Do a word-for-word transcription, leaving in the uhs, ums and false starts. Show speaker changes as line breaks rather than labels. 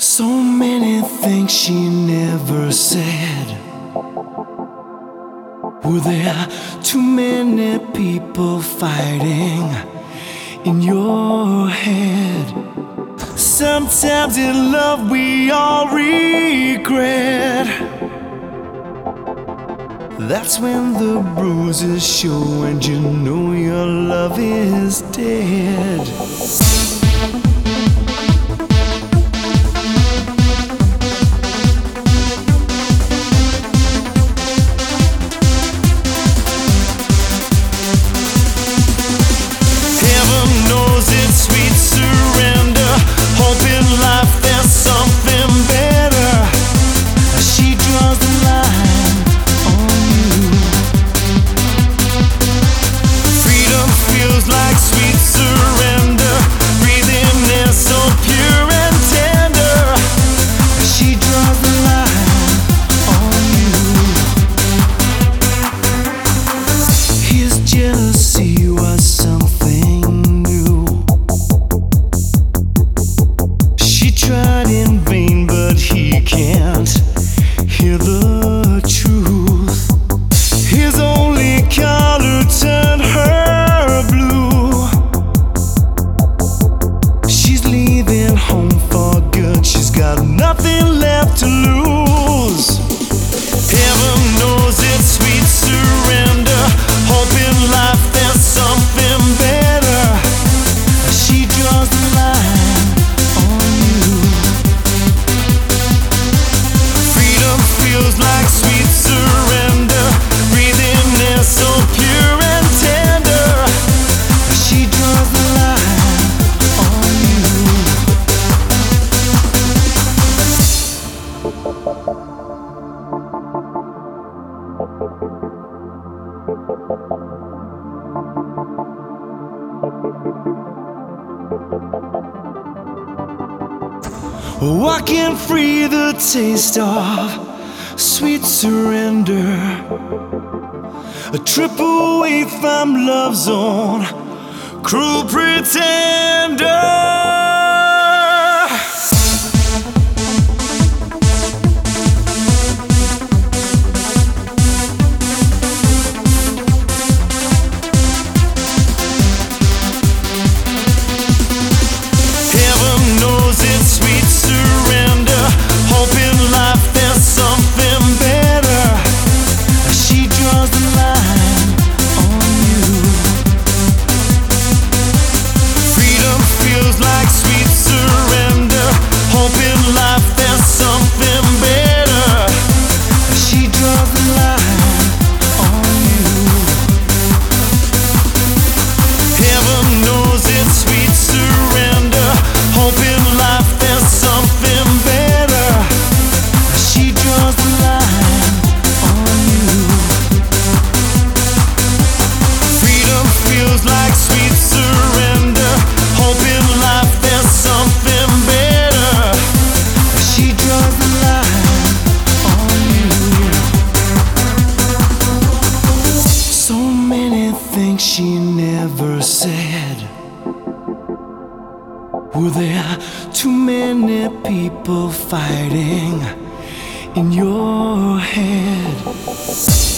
So many things she never said. Were there too many people fighting in your head? Sometimes in love we all regret. That's when the bruises show and you know your love is dead. Nothing left to lose. Heaven knows it's sweet surrender. Hope in life there's something better. She draws the line on you. Freedom feels like sweet surrender. Breathing air so pure and tender. She draws the line on you. Walking free, the taste of sweet surrender. A trip away from love zone, cruel pretender. She never said. Were there too many people fighting in your head?